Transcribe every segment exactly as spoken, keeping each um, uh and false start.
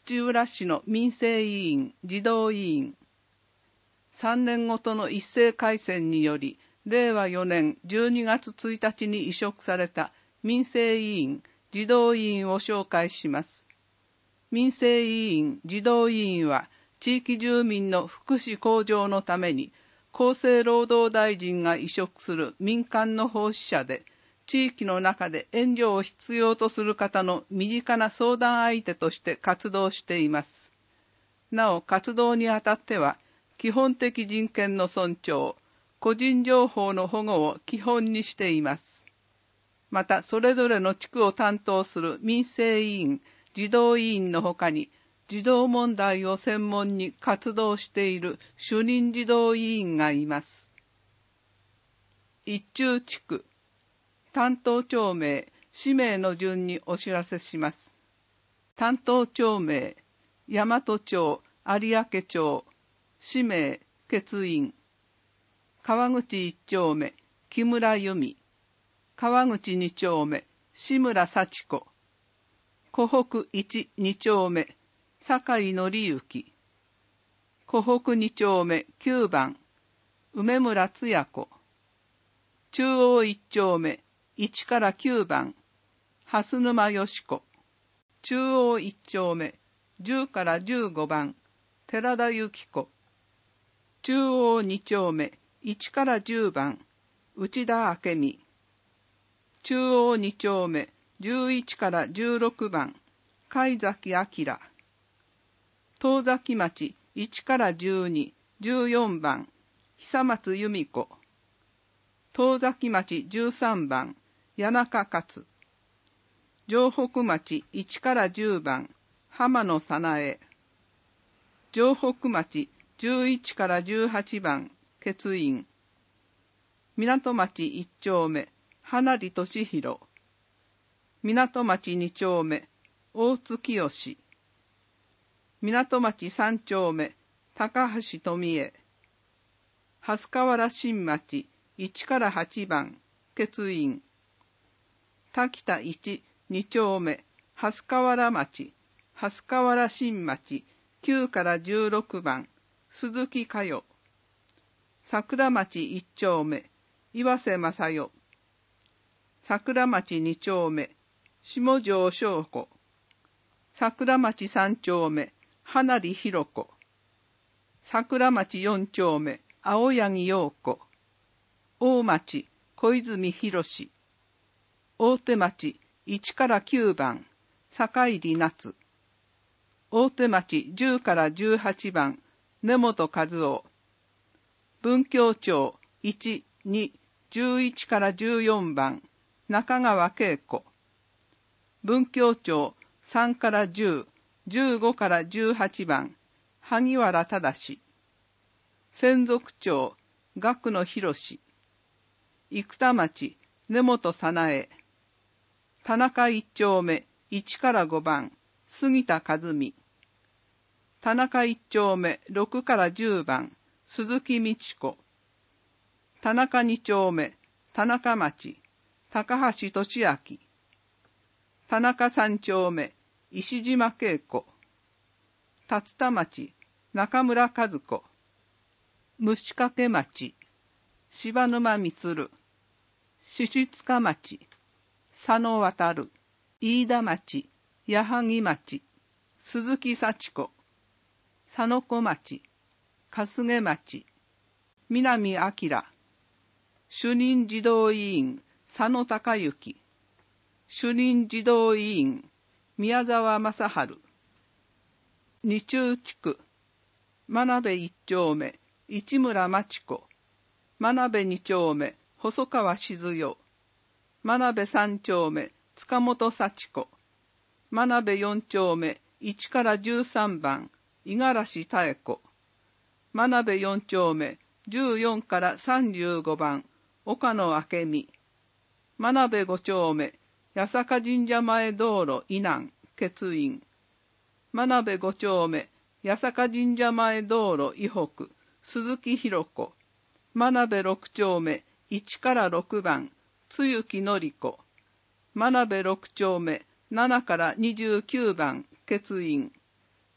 土浦市の民生委員、児童委員。さんねんごとの一斉改選により、れいわよねんじゅうにがつついたちに委嘱された民生委員、児童委員を紹介します。民生委員、児童委員は、地域住民の福祉向上のために、厚生労働大臣が委嘱する民間の奉仕者で、地域の中で援助を必要とする方の身近な相談相手として活動しています。なお、活動にあたっては、基本的人権の尊重、個人情報の保護を基本にしています。また、それぞれの地区を担当する民生委員、児童委員のほかに、児童問題を専門に活動している主任児童委員がいます。一中地区、担当町名、氏名の順にお知らせします。担当町名、大和町、有明町、氏名、欠員。川口一丁目、木村由美。川口二丁目、志村幸子。湖北一二丁目、坂井紀之。湖北二丁目、きゅうばん、梅村つや子。中央一丁目、いちからきゅうばん、蓮沼よし子。中央一丁目、じゅうからじゅうごばん、寺田由紀子。中央二丁目、いちからじゅうばん、内田明美。中央二丁目、じゅういちからじゅうろくばん、貝崎明。東崎町、いちからじゅうに、じゅうよんばん、久松由美子。東崎町じゅうさんばん、谷中勝。城北町いちからじゅうばん、浜野早苗。城北町じゅういちからじゅうはちばん、欠員。港町いち丁目、花里俊弘。港町に丁目、大津清。港町さん丁目、高橋富江。蓮河原新町いちからはちばん、欠員。滝田いち、に丁目、蓮河原町、蓮河原新町きゅうからじゅうろくばん、鈴木佳代。桜町いち丁目、岩瀬正代。桜町に丁目、下條翔子。桜町さん丁目、花里弘子。桜町よん丁目、青柳陽子。大町、小泉博。大手町いちからきゅうばん、坂入夏。大手町じゅうからじゅうはちばん、根本和夫。文京町いち、に、じゅういちからじゅうよんばん、中川恵子。文京町さんからじゅう、じゅうごからじゅうはちばん、萩原忠。千束町、学野博。生田町、根本早苗。田中一丁目、いちからごばん、杉田和美。田中一丁目、ろくからじゅうばん、鈴木美智子。田中二丁目、田中町、高橋俊明。田中三丁目、石島恵子。竜田町、中村和子。虫掛町、柴沼充。獅子塚町、佐野渡。飯田町、矢作町、鈴木幸子。佐野子町、春日町、南明。主任児童委員、佐野孝之。主任児童委員、宮沢正治。二中地区、真鍋一丁目、市村真知子。真鍋二丁目、細川静代。真鍋三丁目、塚本幸子。真鍋四丁目、いちからじゅうさんばん、五十嵐妙子。真鍋四丁目、じゅうよんからさんじゅうごばん、岡野明美。真鍋五丁目、八坂神社前道路以南、欠員。真鍋五丁目、八坂神社前道路以北、鈴木弘子。真鍋六丁目、いちからろくばん、露木典子。真鍋六丁目、ななからにじゅうきゅうばん、欠員。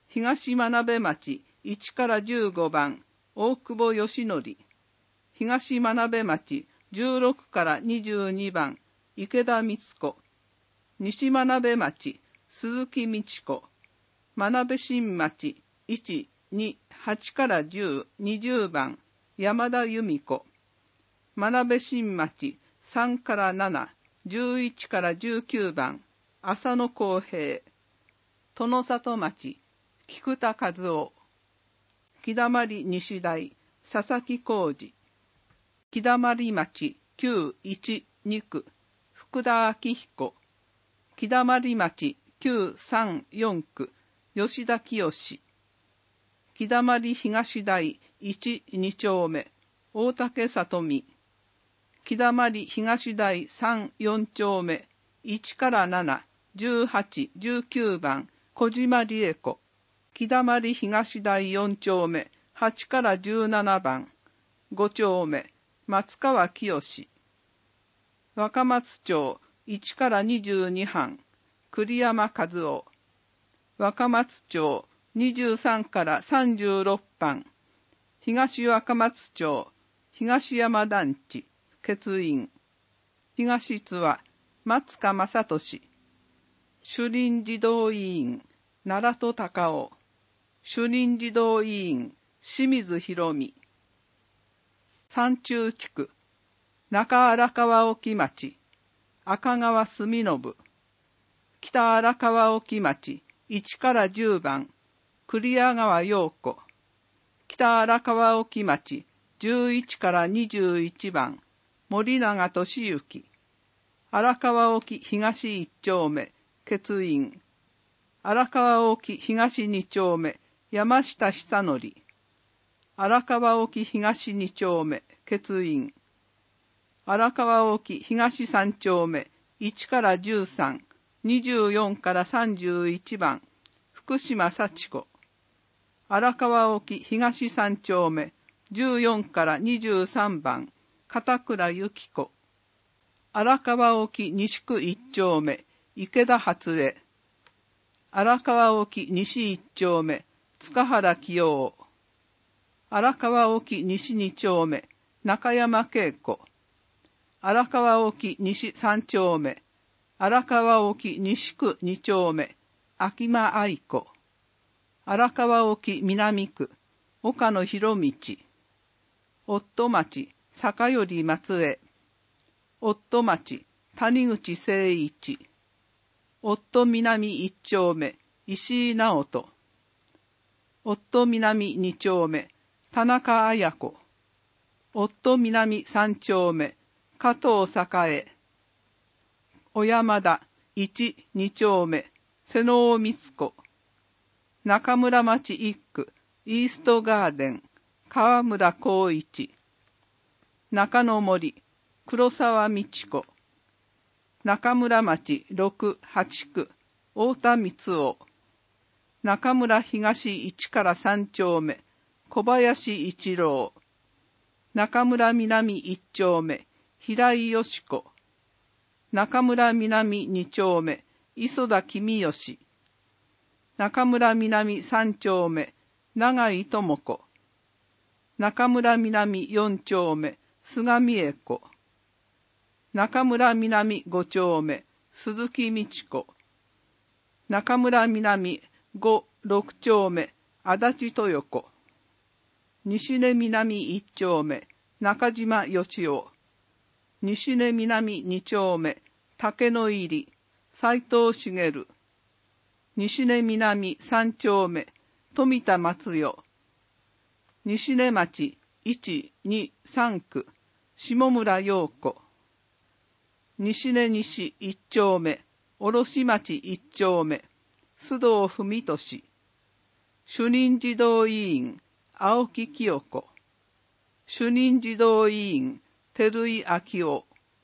東真鍋町いちからじゅうごばん、大久保義則。東真鍋町じゅうろくからにじゅうにばん、池田光子。西真鍋町鈴木美智子。真鍋新町いち、に、はちからじゅう、にじゅうばん、山田由美子。真鍋新町さんからなな、じゅういちからじゅうきゅうばん、浅野康平。殿里町菊田和夫。木溜西大佐々木浩二。木溜町きゅういちに区福田明彦。木溜町きゅうさんよん区吉田清。木溜東大いち、に丁目大竹里美。木溜東大さん、よん丁目いちからなな、じゅうはち、じゅうきゅうばん小島理恵子。木溜東大よん丁目はちからじゅうななばんご丁目松川清。若松町いちからにじゅうに班栗山和夫。若松町にじゅうさんからさんじゅうろく班東若松町東山団地欠員。東津和松川正俊。主任児童委員奈良戸隆夫。主任児童委員清水博美。山中地区中荒川沖町赤川住信。北荒川沖町いちからじゅうばん栗屋川陽子。北荒川沖町じゅういちからにじゅういちばん森永俊之。荒川沖東いち丁目欠員。荒川沖東に丁目山下久則。荒川沖東に丁目欠員。荒川沖東さん丁目いちからじゅうさん、にじゅうよんからさんじゅういちばん福島幸子。荒川沖東さん丁目じゅうよんからにじゅうさんばん片倉由紀子。荒川沖西区いち丁目池田初江。荒川沖西いち丁目塚原清夫。荒川沖西に丁目中山恵子。荒川沖西さん丁目荒川沖西区に丁目秋間愛子。荒川沖南区岡野博道。夫町坂寄松江。夫町谷口誠一。夫南一丁目石井直人。夫南二丁目田中綾子。夫南三丁目加藤栄。小山田一、二丁目瀬能光子。中村町一区イーストガーデン川村光一。中野森黒沢美智子。中村町六、八区太田光夫。中村東いちからさん丁目小林一郎。中村南いち丁目平井よし子。中村南に丁目磯田公義。中村南さん丁目永井智子。中村南よん丁目菅美恵子。中村南ご丁目鈴木美智子。中村南ご、ろく丁目足立豊子。西根南いち丁目中島義雄。西根南に丁目竹野入斉藤茂。西根南さん丁目富田松代。西根町いち、に、さん区下村陽子。西根西いち丁目卸町いち丁目須藤文俊。主任児童委員青木清子。主任児童委員照井昭夫。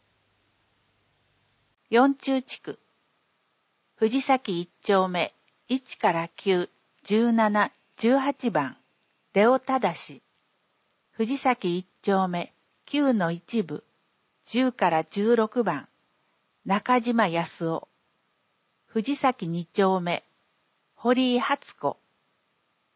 四中地区藤崎一丁目いちからきゅう、じゅうなな、じゅうはちばん出尾忠。藤崎一丁目きゅうの一部じゅうからじゅうろくばん中島康夫。藤崎二丁目堀井初子。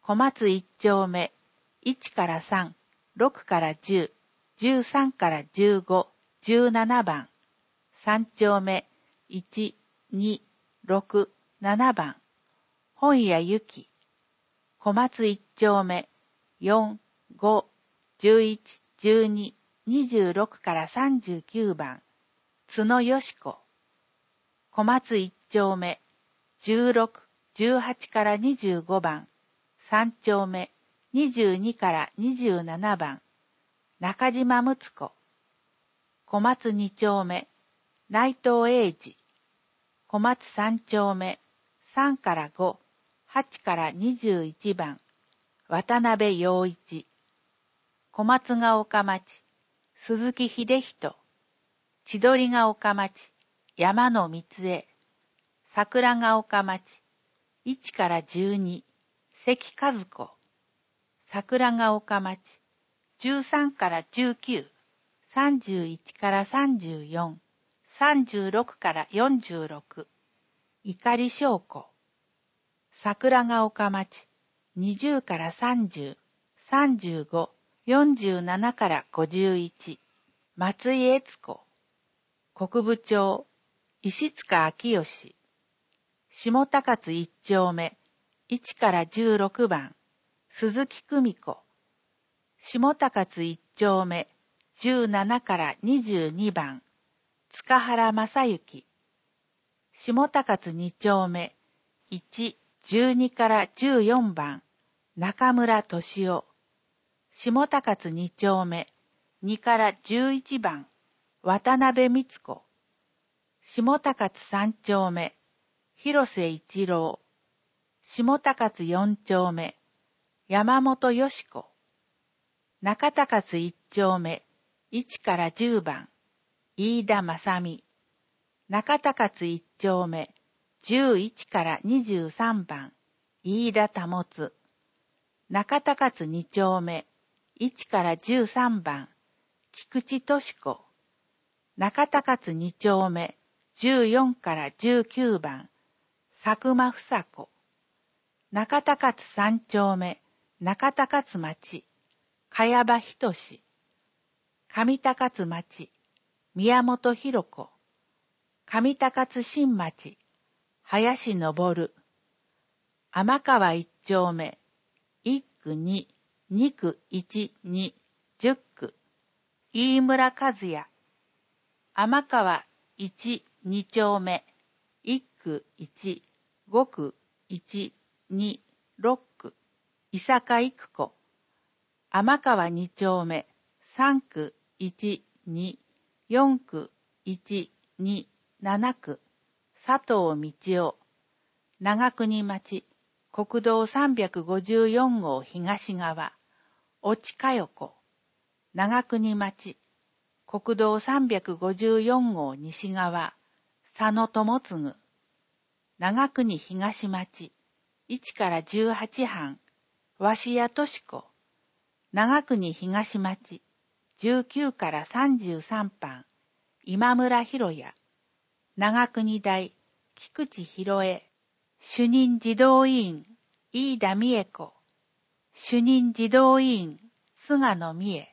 小松一丁目、いちからさん、ろくからじゅう、じゅうさんからじゅうご、じゅうななばん。三丁目、いち、に、ろく、ななばん。本屋ゆき。小松一丁目、よん、ご、じゅういち、じゅうに、にじゅうろくからさんじゅうきゅうばん。津野よし子。小松一丁目、じゅうろく、じゅうはちからにじゅうごばん。三丁目、にじゅうにからにじゅうななばん。中島睦子。小松二丁目、内藤英二。小松三丁目、さんからご、はちからにじゅういちばん。渡辺陽一。小松が丘町、鈴木秀人。千鳥が丘町、山野光恵。桜が丘町、いちからじゅうに、関和子。桜が丘町、じゅうさんからじゅうきゅう、さんじゅういちからさんじゅうよん、さんじゅうろくからよんじゅうろく。碇翔子。桜が丘町、にじゅうからさんじゅう、さんじゅうご、よんじゅうななからごじゅういち。松井悦子。国分町、石塚明義。下高津一丁目、いちからじゅうろくばん。鈴木久美子。下高津一丁目、じゅうななからにじゅうにばん。塚原正幸。下高津二丁目、いち、じゅうにからじゅうよんばん。中村俊夫。下高津二丁目、にからじゅういちばん。渡辺光子。下高津三丁目、広瀬一郎。下高津四丁目、山本よし子。中高津一丁目、いちからじゅうばん。飯田正美。中高津一丁目、じゅういちからにじゅうさんばん。飯田保。中高津二丁目、いちからじゅうさんばん。菊池敏子。中高津二丁目、じゅうよんからじゅうきゅうばん。佐久間房子。中高津三丁目、中高津町、茅場仁志。上高津町、宮本博子。上高津新町、林昇。天川一丁目、一区二、二区一、二、十区、飯村和也。天川一、二丁目、一区一、五区一、二、六区、伊坂育子。天川二丁目、三区一、二、四区一、二、七区、佐藤道夫。長国町、国道さんびゃくごじゅうよんごう東側、越智佳代子。長国町、国道さんびゃくごじゅうよんごう西側、佐野智次。長国東町、いちからじゅうはちはん、鷲谷敏子。長国東町、じゅうきゅうからさんじゅうさんばん、今村博也。長国大、菊池博恵。主任児童委員、飯田美恵子。主任児童委員、菅野美恵。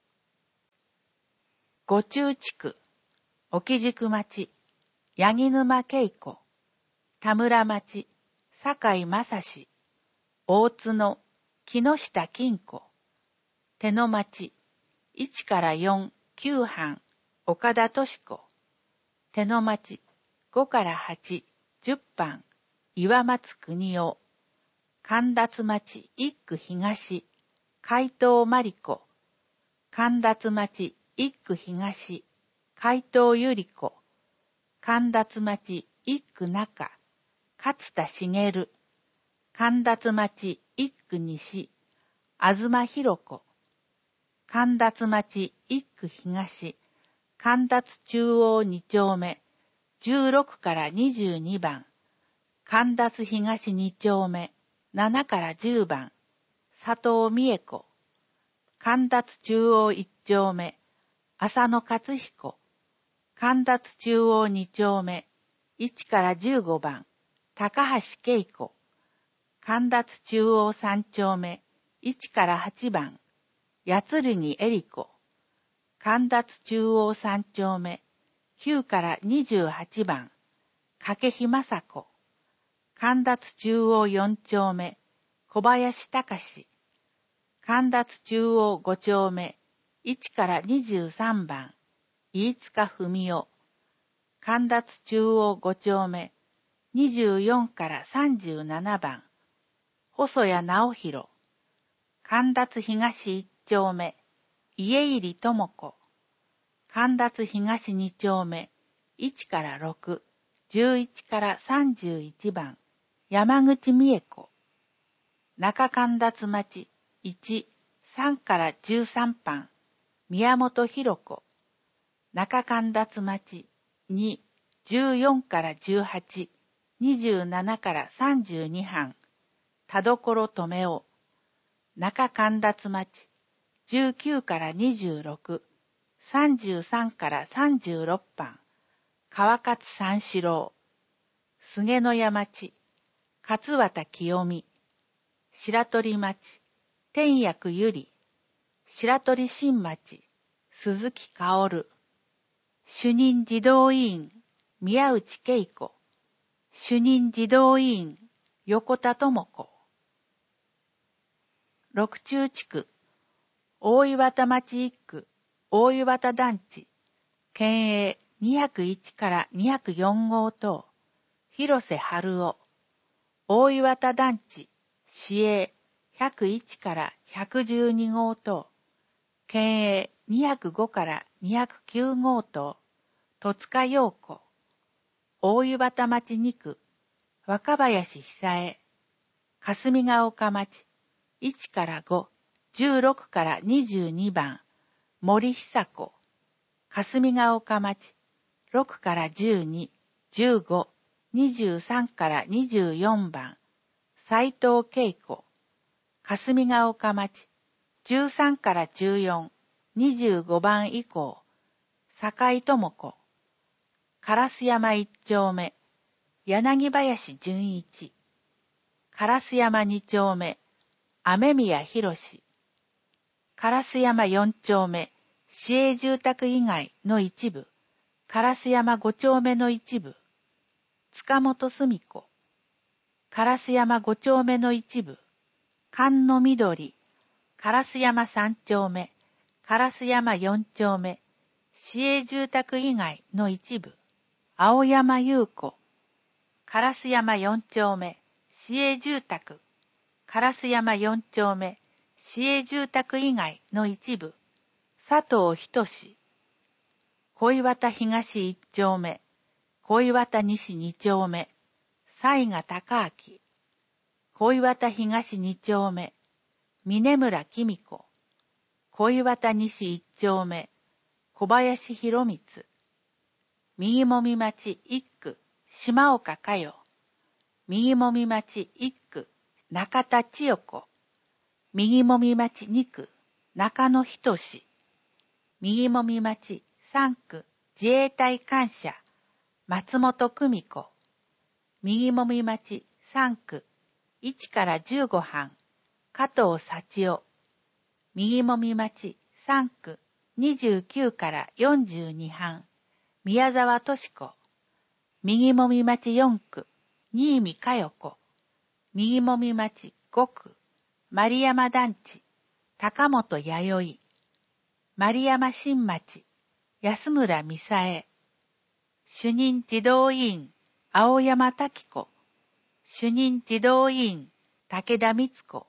五中地区、沖宿町、八木沼恵子。田村町、坂井正史。大津の木下金子。手野町、いちからよん、きゅうはん、岡田敏子。手野町、ごからはち、じゅっばん、岩松邦夫。神立町一区東、海藤真理子。神立町一区東、海藤百合子。神立町一区中、勝田茂。神立町一区西、東博子。神立町一区東、神立中央二丁目、じゅうろくからにじゅうにばん。神立東二丁目、ななからじゅうばん。佐藤美恵子。神立中央一丁目、浅野克彦。神立中央二丁目、いちからじゅうごばん。高橋恵子。 神立中央三丁目、いちからはちばん、八鶴にえり子。神立中央三丁目、きゅうからにじゅうはちばん、掛日正子。神立中央四丁目、小林隆。神立中央五丁目、いちからにじゅうさんばん、飯塚文夫。神立中央五丁目、にじゅうよんからさんじゅうななばん、細谷直弘。神立東一丁目、家入智子。神立東二丁目、いちからろく、じゅういちからさんじゅういちばん、山口美恵子。中神立町、いち、さんからじゅうさんばん、宮本博子。中神立町、に、じゅうよんからじゅうはち、にじゅうななからさんじゅうにはん、田所留夫。中神立町、じゅうきゅうからにじゅうろく、さんじゅうさんからさんじゅうろくばん、川勝三四郎。菅野谷町、勝俣清美。白鳥町、天薬ゆり。白鳥新町、鈴木薫。主任児童委員、宮内恵子。主任児童委員、横田智子。六中地区、大岩田町一区、大岩田団地、県営にひゃくいちからにひゃくよん号棟、広瀬春夫。大岩田団地、市営ひゃくいちからひゃくじゅうに号棟、県営にひゃくごからにひゃくきゅう号棟、戸塚陽子。大湯畑町に区、若林久恵。霞ヶ丘町、いちからご、じゅうろくからにじゅうにばん、森久子。霞ヶ丘町、ろくからじゅうに、じゅうご、にじゅうさんからにじゅうよんばん、斉藤恵子。霞ヶ丘町、じゅうさんからじゅうよん、にじゅうごばん以降、坂井智子。烏山一丁目、柳林純一。烏山二丁目、雨宮博士。烏山四丁目、市営住宅以外の一部、烏山五丁目の一部、塚本澄子。烏山五丁目の一部、菅野緑。烏山三丁目、烏山四丁目、市営住宅以外の一部、青山優子。烏山四丁目、市営住宅、烏山四丁目、市営住宅以外の一部、佐藤仁。小岩田東一丁目、小岩田西二丁目、雑賀孝明。小岩田東二丁目、峰村紀美子。小岩田西一丁目、小林博光。右もみ町一区、島岡佳代。右もみ町一区、中田千代子。右もみ町二区、中野仁。右もみ町三区、自衛隊官舎、松本久美子。右もみ町三区、いちからじゅうごはん、加藤幸夫。右もみ町三区、にじゅうきゅうからよんじゅうにはん、宮沢敏子。右もみ町四区、新見佳代子。右もみ町五区、丸山団地、高本弥生。丸山新町、安村美沙恵。主任児童委員、青山滝子。主任児童委員、武田光子。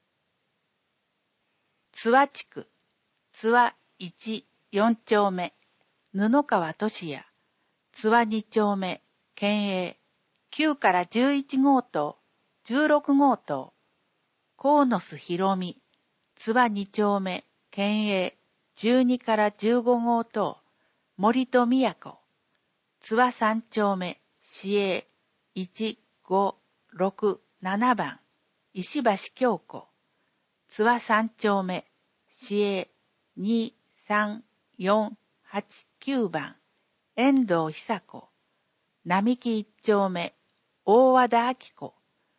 津和地区、津和一、四丁目、布川俊也。津和二丁目、県営、きゅうからじゅういち号棟、じゅうろく号棟、河野須博美。津和二丁目、県営、じゅうにからじゅうご号棟、森戸都。津和三丁目、市営、いち、ご、ろく、ななばん、石橋京子。津和三丁目、市営、に、さん、よん、はち、きゅうばん、遠藤久子。並木一丁目、大和田明子。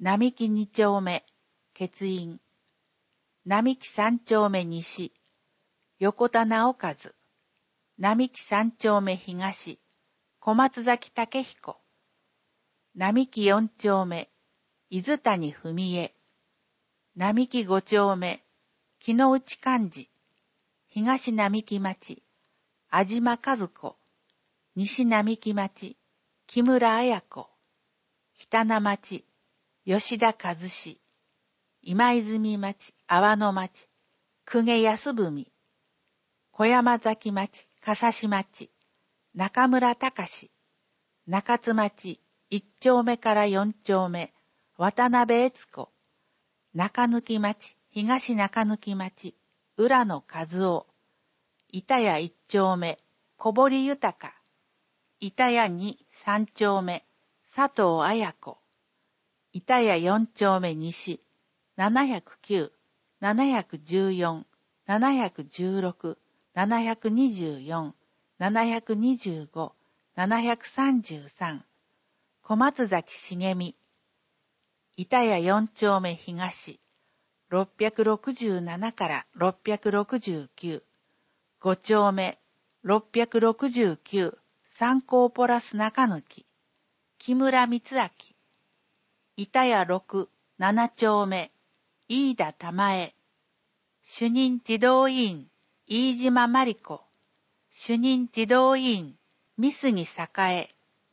並木二丁目、欠員。並木三丁目西、横田直和。並木三丁目東、小松崎武彦。並木四丁目、伊豆谷文江。並木五丁目、木之内寛治。東並木町、安島和子。西並木町、木村彩子。北名町、吉田和志。今泉町、阿波野町、公家安文。小山崎町、笠師町、中村隆。中津町、一丁目から四丁目、渡辺悦子。中抜町、東中抜町、浦野和夫。板谷一丁目、小堀豊。板谷二三丁目、佐藤綾子。板谷四丁目西、ななひゃくきゅう、ななひゃくじゅうよん、ななひゃくじゅうろく、ななひゃくにじゅうよん、ななひゃくにじゅうご、ななひゃくさんじゅうさん。小松崎茂美。板谷四丁目東、ろっぴゃくろくじゅうななからろっぴゃくろくじゅうきゅう。五丁目、ろっぴゃくろくじゅうきゅう、三高ポラス中抜き。木村光明。板谷六、七丁目、飯田玉江。主任児童委員、飯島真理子。主任児童委員、三杉栄。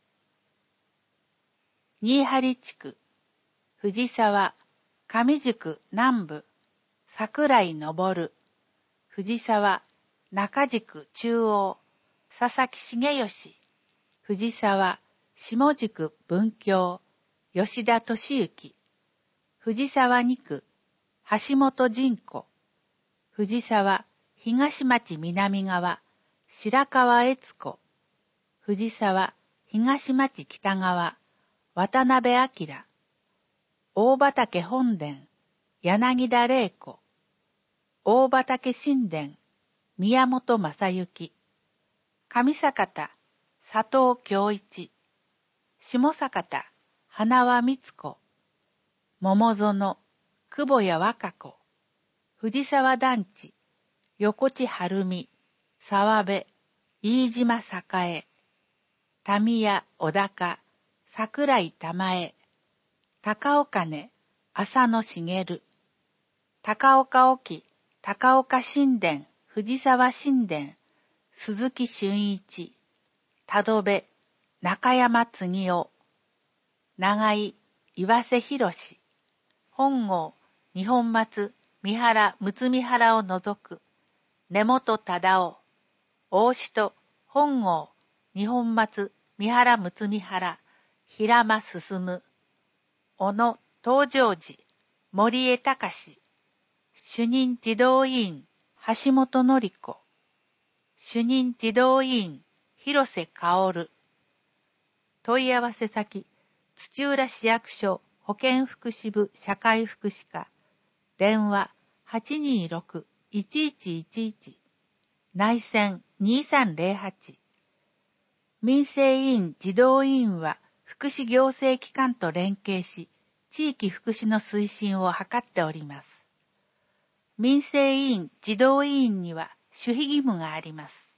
新張地区、藤沢、上宿南部、桜井昇。藤沢、中宿中央、佐々木重義。藤沢、下宿文京、吉田俊之。藤沢二区、橋本仁子。藤沢、東町南側、白川悦子。藤沢、東町北側、渡辺明。大畑本殿、柳田玲子。大畑神殿、宮本正幸。上坂田、佐藤京一。下坂田、花輪光子。桃園、久保谷和歌子。藤沢団地、横地晴美、沢部、飯島栄。民谷小高、桜井玉江。高岡根、浅野茂。高岡沖、高岡神殿、藤沢神殿、鈴木俊一。田戸部、中山次夫。長井、岩瀬博士。本郷、二本松、三原、睦見原を除く。根本忠夫。大志本郷、二本松、三原睦見原、平間進。小野、東条寺、森江隆。主任児童委員、橋本典子。主任児童委員、広瀬薫。問い合わせ先、土浦市役所保健福祉部社会福祉課。電話 はちにーろく いちいちいちいち。内線にさんぜろはち。民生委員児童委員は福祉行政機関と連携し、地域福祉の推進を図っております。民生委員児童委員には守秘義務があります。